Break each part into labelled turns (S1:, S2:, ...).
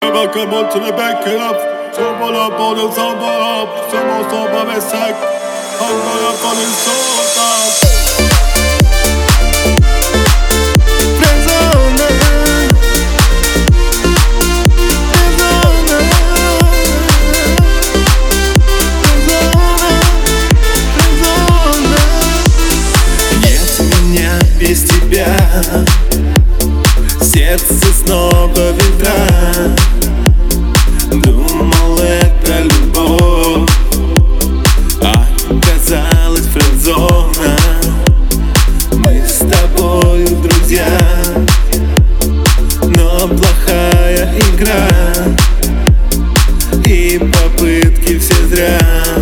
S1: Never come out to the back it up. S'envole up, on the s'envole up. Seulement son mauvais sac. Envole up, on the s'envole.
S2: Без тебя сердце снова ветра. Думал, это любовь, оказалась френдзона. Мы с тобою друзья, но плохая игра, и попытки все зря.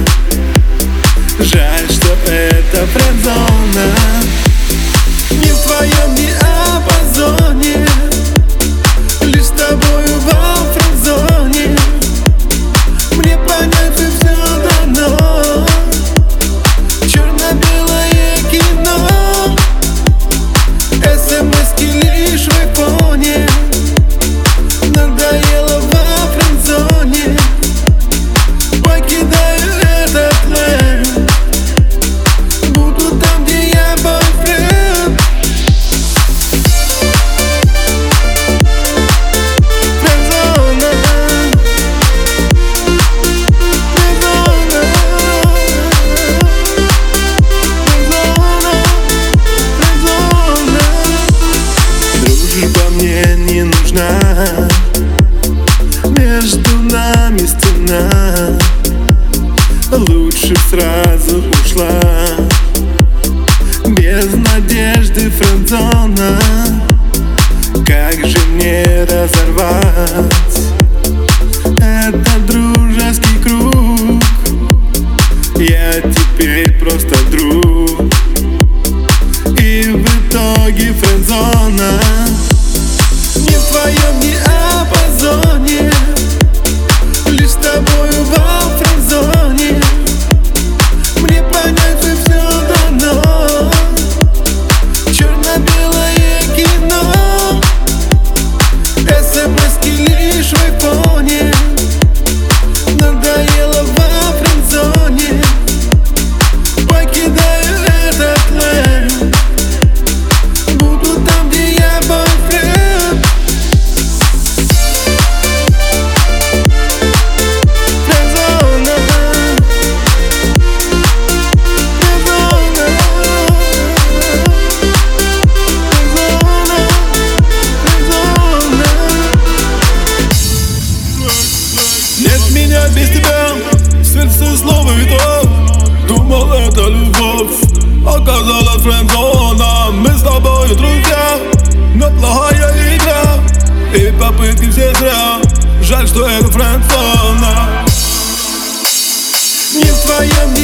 S2: Жаль, что это френдзона. Не в твоем диапазоне, лишь с тобою во френдзоне. Мне понять, что все дано, черно-белое кино. СМС-ки лишь в айфоне. Надоело во френдзоне. Покидаю этот лэнд, буду там, где я бойфренд. Мне не нужна, между нами стена. Лучше сразу ушла, без надежды френдзона. Как же мне разорвать этот дружеский круг? Я теперь просто друг, и в итоге френдзона. Не в твоем диапазоне, лишь с тобою во френдзоне. Мне понять, что все дано, черно-белое кино. СМС-ки лишь в айфоне. Надоело во френдзоне. Покидаю этот лэнд, буду там, где я бойфренд. Нет меня без тебя, сердце снова ветров. Думал, это любовь, оказалась френдзона. Мы с тобой друзья, но плохая игра, и попытки все зря. Жаль, что это френдзона. Не в твоем